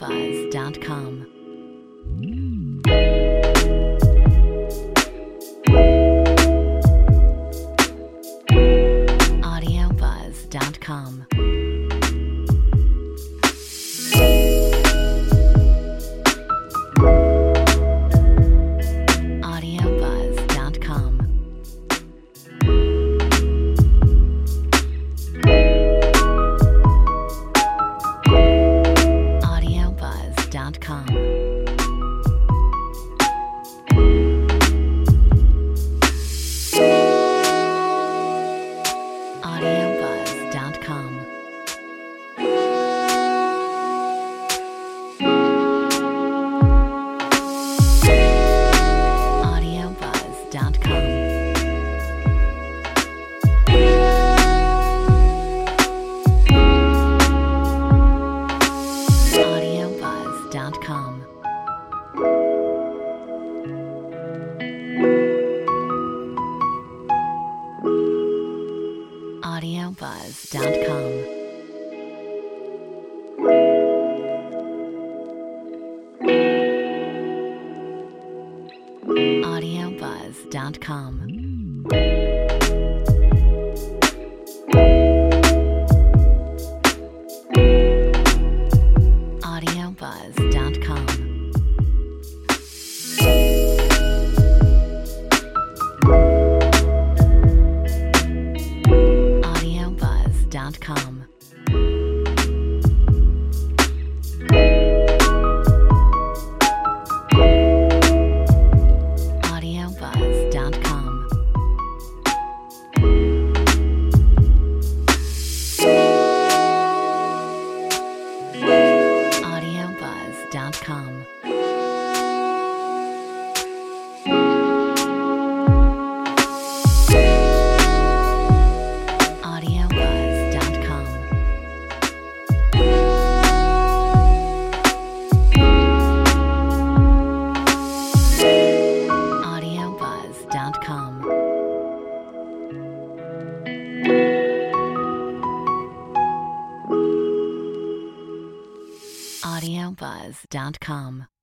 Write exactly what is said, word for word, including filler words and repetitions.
audiobuzz dot com. audiobuzz dot com. audiobuzz dot com. audiobuzz dot com. audiobuzz dot com. audiobuzz dot com. audiobuzz dot com. audiobuzz dot com. audiobuzz dot com. audiobuzz dot com. audiobuzz dot com. audiobuzz dot com. audiobuzz dot com. audiobuzz dot com. audiobuzz dot com. audiobuzz dot com.